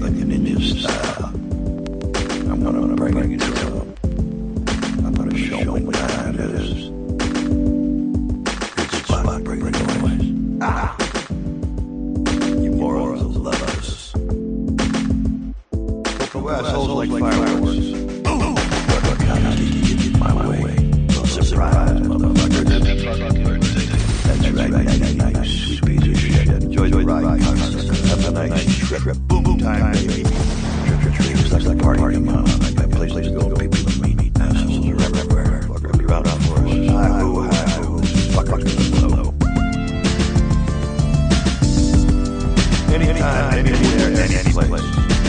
like a ninja style. I'm gonna bring it to them. I'm gonna show them what that is. Good spot, bring the noise. Ah! You morons will love us. Go assholes like fireworks. But cops get you my way. No surprise, motherfucker. That's right, nice, sweet piece of shit. Enjoy the ride, have a nice trip. Boom time, baby. Trip, like a party, come on. I got places to go, people to meet. Assholes are everywhere. Fucker, be round for us. Hi-ho, fucker, low. Anytime, anywhere, any place.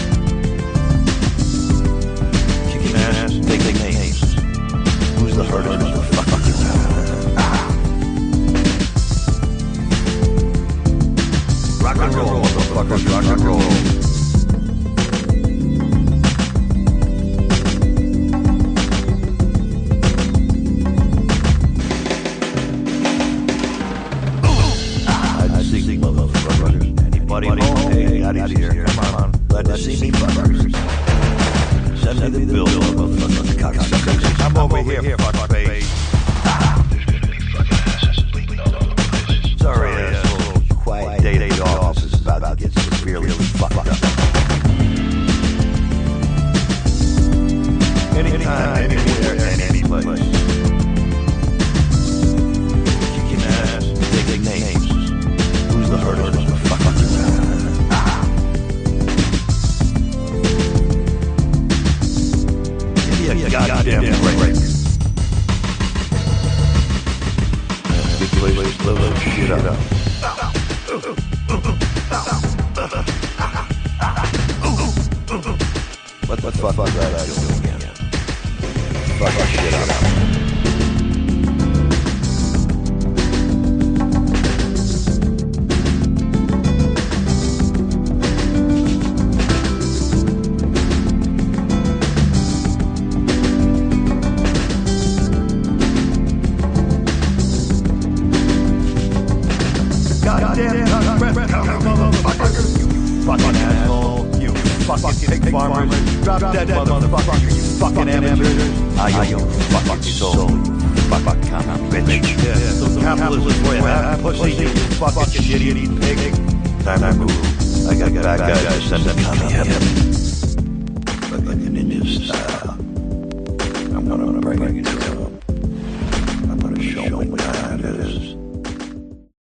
Kicking ass, taking names. Who's the hardest motherfucker? Rock and roll, motherfuckers, rock and roll. Anybody home? Hey, Daddy's here. Come on. Glad to see me, fuckers. Send me the bill, motherfuckers. Cocksuckers. I'm over here, fuckface. There's gonna be fucking asses bleeding all over the place. Sorry, asshole. Quiet day at the office is about to get severely fucked up. Anytime, anywhere, any place. Kicking ass, taking names. Who's the hardest motherfucker? Give me a goddamn break. Big place, blow that shit up. What the fuck was that doing again? Fuck that shit up. Goddamn breath counting motherfucker. You fucking asshole. You fucking pig farmers. Drop dead motherfucker. You fucking amateurs. I you fucking soul. You fucking common bitch. Yeah, so capitalism for you. That pussy. You fucking shitty pig. Time to move. I got bad guys to send them coming in. Like a ninja style. I'm gonna bring it to them.